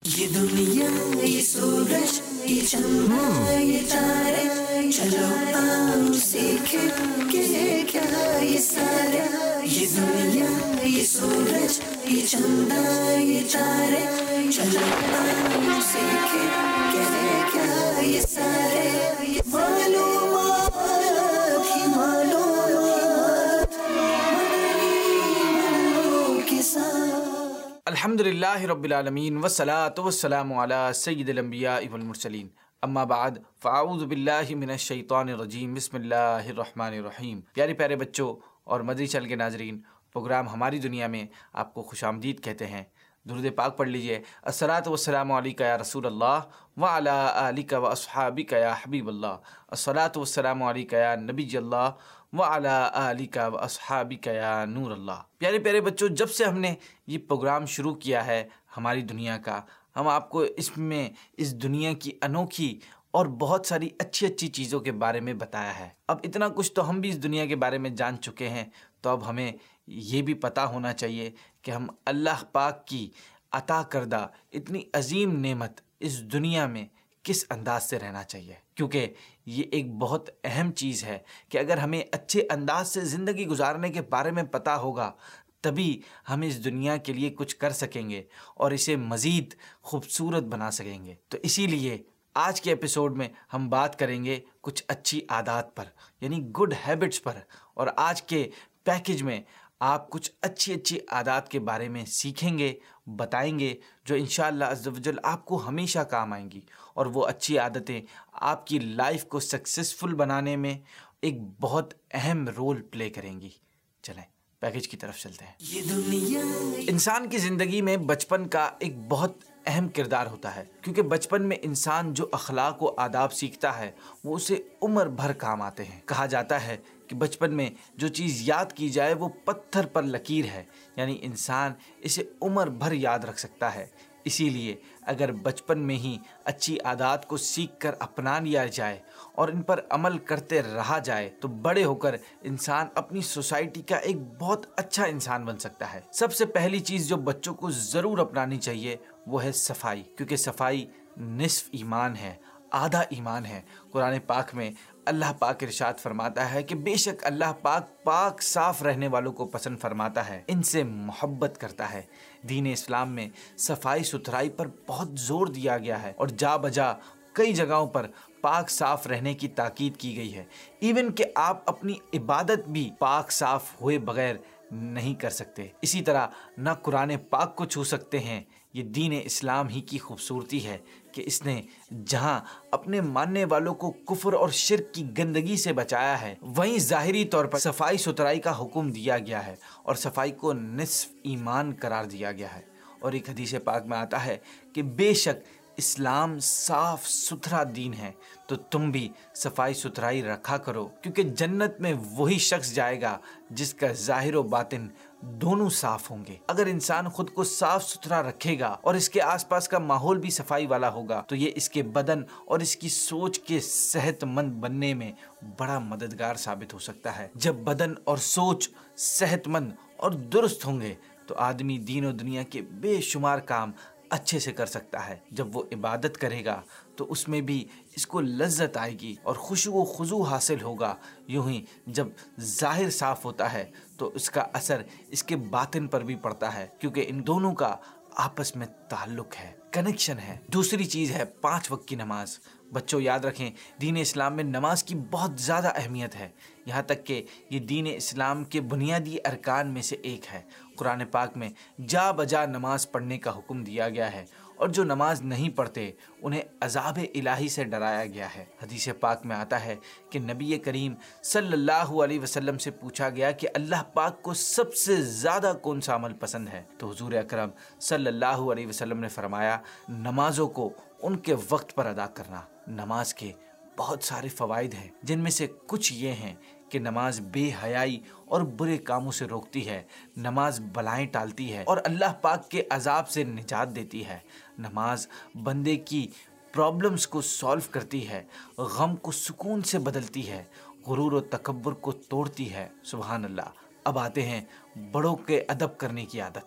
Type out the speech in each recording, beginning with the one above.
یہ دنیا یہ سورج یہ چندہ یہ تارے، چلو آؤ سیکھیں کہ ہے کیا یہ سارے. یہ دنیا یہ سورج یہ چندہ یہ تارے، چلو آؤ سیکھیں کہ ہے کیا یہ سارے. معلومات ہی معلومات منو کے ساتھ. الحمدللہ رب العالمین والصلاة والسلام علی سید الانبیاء والمرسلین، اما بعد فاعوذ باللہ من الشیطان الرجیم، بسم اللہ الرحمن الرحیم. پیارے پیارے بچوں اور مدری چینل کے ناظرین، پروگرام ہماری دنیا میں آپ کو خوش آمدید کہتے ہیں. درود پاک پڑھ لیجئے. الصلاۃ والسلام علیک یا رسول اللہ وعلی آلک واصحابک یا حبیب اللہ. الصلاۃ والسلام علیک یا نبی اللہ وعلی آلک واصحابک یا نور اللہ. پیارے پیارے بچوں، جب سے ہم نے یہ پروگرام شروع کیا ہے ہماری دنیا کا، ہم آپ کو اس میں اس دنیا کی انوکھی اور بہت ساری اچھی اچھی چیزوں کے بارے میں بتایا ہے. اب اتنا کچھ تو ہم بھی اس دنیا کے بارے میں جان چکے ہیں، تو اب ہمیں یہ بھی پتہ ہونا چاہیے کہ ہم اللہ پاک کی عطا کردہ اتنی عظیم نعمت اس دنیا میں کس انداز سے رہنا چاہیے. کیونکہ یہ ایک بہت اہم چیز ہے کہ اگر ہمیں اچھے انداز سے زندگی گزارنے کے بارے میں پتہ ہوگا تبھی ہم اس دنیا کے لیے کچھ کر سکیں گے اور اسے مزید خوبصورت بنا سکیں گے. تو اسی لیے آج کے ایپیسوڈ میں ہم بات کریں گے کچھ اچھی عادات پر، یعنی گڈ ہیبٹس پر. اور آج کے پیکیج میں آپ کچھ اچھی اچھی عادات کے بارے میں سیکھیں گے، بتائیں گے، جو انشاءاللہ عز و جل آپ کو ہمیشہ کام آئیں گی. اور وہ اچھی عادتیں آپ کی لائف کو سکسیسفل بنانے میں ایک بہت اہم رول پلے کریں گی. چلیں پیکیج کی طرف چلتے ہیں. یہ دنیا انسان کی زندگی میں بچپن کا ایک بہت اہم کردار ہوتا ہے، کیونکہ بچپن میں انسان جو اخلاق و آداب سیکھتا ہے وہ اسے عمر بھر کام آتے ہیں. کہا جاتا ہے کہ بچپن میں جو چیز یاد کی جائے وہ پتھر پر لکیر ہے، یعنی انسان اسے عمر بھر یاد رکھ سکتا ہے. اسی لیے اگر بچپن میں ہی اچھی عادات کو سیکھ کر اپنا لیا جائے اور ان پر عمل کرتے رہا جائے تو بڑے ہو کر انسان اپنی سوسائٹی کا ایک بہت اچھا انسان بن سکتا ہے. سب سے پہلی چیز جو بچوں کو ضرور اپنانی چاہیے وہ ہے صفائی، کیونکہ صفائی نصف ایمان ہے، آدھا ایمان ہے. قرآن پاک میں اللہ پاک ارشاد فرماتا ہے کہ بے شک اللہ پاک پاک صاف رہنے والوں کو پسند فرماتا ہے، ان سے محبت کرتا ہے. دین اسلام میں صفائی ستھرائی پر بہت زور دیا گیا ہے اور جا بجا کئی جگہوں پر پاک صاف رہنے کی تاکید کی گئی ہے. ایون کہ آپ اپنی عبادت بھی پاک صاف ہوئے بغیر نہیں کر سکتے. اسی طرح نہ قرآن پاک کو چھو سکتے ہیں. یہ دین اسلام ہی کی خوبصورتی ہے کہ اس نے جہاں اپنے ماننے والوں کو کفر اور شرک کی گندگی سے بچایا ہے، وہیں ظاہری طور پر صفائی ستھرائی کا حکم دیا گیا ہے اور صفائی کو نصف ایمان قرار دیا گیا ہے. اور ایک حدیث پاک میں آتا ہے کہ بے شک اسلام صاف ستھرا دین ہے، تو تم بھی صفائی ستھرائی رکھا کرو، کیونکہ جنت میں وہی شخص جائے گا جس کا ظاہر و باطن دونوں صاف ہوں گے. اگر انسان خود کو صاف ستھرا رکھے گا اور اس کے آس پاس کا ماحول بھی صفائی والا ہوگا تو یہ اس کے بدن اور اس کی سوچ کے صحت مند بننے میں بڑا مددگار ثابت ہو سکتا ہے. جب بدن اور سوچ صحت مند اور درست ہوں گے تو آدمی دین و دنیا کے بے شمار کام اچھے سے کر سکتا ہے. جب وہ عبادت کرے گا تو اس میں بھی اس کو لذت آئے گی اور خشوع و خضوع حاصل ہوگا. یوں ہی جب ظاہر صاف ہوتا ہے تو اس کا اثر اس کے باطن پر بھی پڑتا ہے، کیونکہ ان دونوں کا آپس میں تعلق ہے، کنیکشن ہے. دوسری چیز ہے 5 وقت کی نماز. بچوں یاد رکھیں، دین اسلام میں نماز کی بہت زیادہ اہمیت ہے، یہاں تک کہ یہ دین اسلام کے بنیادی ارکان میں سے ایک ہے. قرآن پاک میں جا بجا نماز پڑھنے کا حکم دیا گیا ہے اور جو نماز نہیں پڑھتے انہیں عذاب الہی سے ڈرایا گیا ہے. حدیث پاک میں آتا ہے کہ نبی کریم صلی اللہ علیہ وسلم سے پوچھا گیا کہ اللہ پاک کو سب سے زیادہ کون سا عمل پسند ہے، تو حضور اکرم صلی اللہ علیہ وسلم نے فرمایا نمازوں کو ان کے وقت پر ادا کرنا. نماز کے بہت سارے فوائد ہیں، جن میں سے کچھ یہ ہیں کہ نماز بے حیائی اور برے کاموں سے روکتی ہے، نماز بلائیں ٹالتی ہے اور اللہ پاک کے عذاب سے نجات دیتی ہے. نماز بندے کی پرابلمز کو سالو کرتی ہے، غم کو سکون سے بدلتی ہے، غرور و تکبر کو توڑتی ہے. سبحان اللہ. اب آتے ہیں بڑوں کے ادب کرنے کی عادت.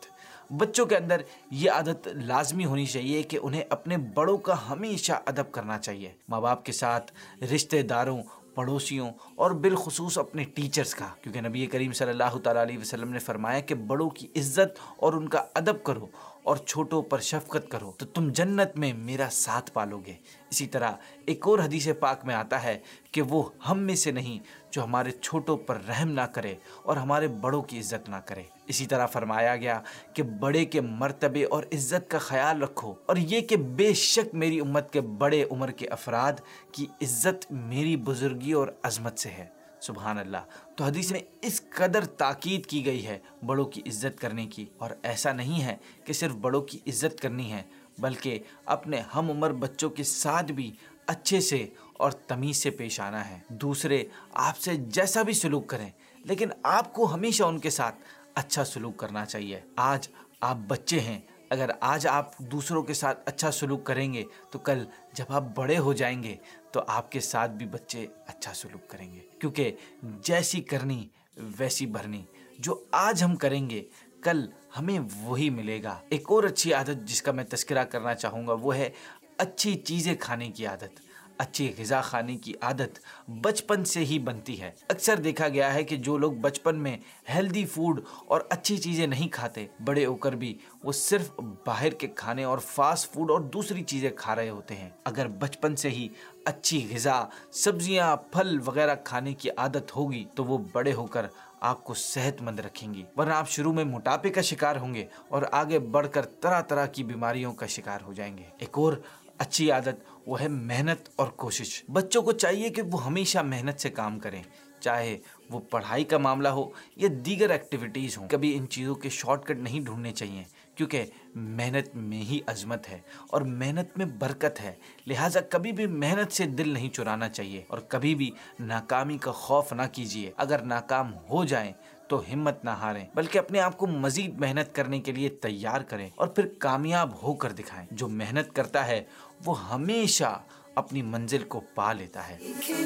بچوں کے اندر یہ عادت لازمی ہونی چاہیے کہ انہیں اپنے بڑوں کا ہمیشہ ادب کرنا چاہیے، ماں باپ کے ساتھ، رشتہ داروں، پڑوسیوں اور بالخصوص اپنے ٹیچرز کا، کیونکہ نبی کریم صلی اللہ تعالیٰ علیہ وسلم نے فرمایا کہ بڑوں کی عزت اور ان کا ادب کرو اور چھوٹوں پر شفقت کرو تو تم جنت میں میرا ساتھ پالو گے۔ اسی طرح ایک اور حدیث پاک میں آتا ہے کہ وہ ہم میں سے نہیں جو ہمارے چھوٹوں پر رحم نہ کرے اور ہمارے بڑوں کی عزت نہ کرے۔ اسی طرح فرمایا گیا کہ بڑے کے مرتبے اور عزت کا خیال رکھو، اور یہ کہ بے شک میری امت کے بڑے عمر کے افراد کی عزت میری بزرگی اور عظمت سے ہے۔ سبحان اللہ۔ تو حدیث میں اس قدر تاکید کی گئی ہے بڑوں کی عزت کرنے کی، اور ایسا نہیں ہے کہ صرف بڑوں کی عزت کرنی ہے بلکہ اپنے ہم عمر بچوں کے ساتھ بھی اچھے سے اور تمیز سے پیش آنا ہے۔ دوسرے آپ سے جیسا بھی سلوک کریں لیکن آپ کو ہمیشہ ان کے ساتھ اچھا سلوک کرنا چاہیے۔ آج آپ بچے ہیں، اگر آج آپ دوسروں کے ساتھ اچھا سلوک کریں گے تو کل جب آپ بڑے ہو جائیں گے تو آپ کے ساتھ بھی بچے اچھا سلوک کریں گے، کیونکہ جیسی کرنی ویسی بھرنی، جو آج ہم کریں گے کل ہمیں وہی ملے گا۔ ایک اور اچھی عادت جس کا میں تذکرہ کرنا چاہوں گا وہ ہے اچھی چیزیں کھانے کی عادت۔ اچھی غذا کھانے کی عادت بچپن سے ہی بنتی ہے۔ اکثر دیکھا گیا ہے کہ جو لوگ بچپن میں ہیلدی فوڈ اور اچھی چیزیں نہیں کھاتے، بڑے ہو کر بھی وہ صرف باہر کے کھانے اور فاسٹ فوڈ اور دوسری چیزیں کھا رہے ہوتے ہیں۔ اگر بچپن سے ہی اچھی غذا، سبزیاں، پھل وغیرہ کھانے کی عادت ہوگی تو وہ بڑے ہو کر آپ کو صحت مند رکھیں گی، ورنہ آپ شروع میں موٹاپے کا شکار ہوں گے اور آگے بڑھ کر طرح طرح کی بیماریوں کا شکار ہو جائیں گے۔ ایک اور اچھی عادت وہ ہے محنت اور کوشش۔ بچوں کو چاہیے کہ وہ ہمیشہ محنت سے کام کریں، چاہے وہ پڑھائی کا معاملہ ہو یا دیگر ایکٹیویٹیز ہوں۔ کبھی ان چیزوں کے شارٹ کٹ نہیں ڈھونڈنے چاہیے، کیونکہ محنت میں ہی عظمت ہے اور محنت میں برکت ہے۔ لہٰذا کبھی بھی محنت سے دل نہیں چرانا چاہیے اور کبھی بھی ناکامی کا خوف نہ کیجیے۔ اگر ناکام ہو جائیں تو ہمت نہ ہاریں بلکہ اپنے آپ کو مزید محنت کرنے کے لیے تیار کریں اور پھر کامیاب ہو کر دکھائیں۔ جو محنت کرتا ہے وہ ہمیشہ اپنی منزل کو پا لیتا ہے۔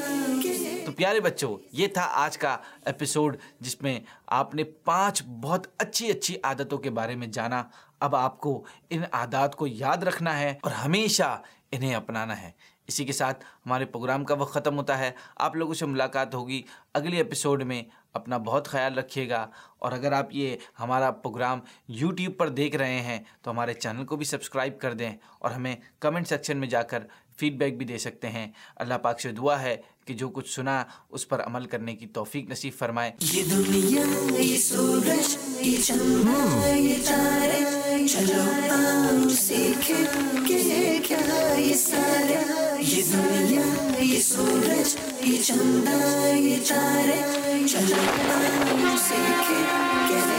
تو پیارے بچوں، یہ تھا آج کا ایپیسوڈ جس میں آپ نے 5 بہت اچھی عادتوں کے بارے میں جانا۔ اب آپ کو ان عادات کو یاد رکھنا ہے اور ہمیشہ انہیں اپنانا ہے۔ اسی کے ساتھ ہمارے پروگرام کا وقت ختم ہوتا ہے۔ آپ لوگوں سے ملاقات ہوگی اگلی ایپیسوڈ میں۔ اپنا بہت خیال رکھیے گا، اور اگر آپ یہ ہمارا پروگرام یوٹیوب پر دیکھ رہے ہیں تو ہمارے چینل کو بھی سبسکرائب کر دیں اور ہمیں کمنٹ سیکشن میں جا کر فیڈ بیک بھی دے سکتے ہیں۔ اللہ پاک سے دعا ہے کہ جو کچھ سنا اس پر عمل کرنے کی توفیق نصیب فرمائے۔ یہ دنیا، یہ سورج، یہ چندہ، یہ تارے، چلو آؤ سیکھیں کہ کیا یہ سارے۔ یہ دنیا، یہ سورج، یہ چندہ، یہ تارے، چلو آؤ سیکھیں کہ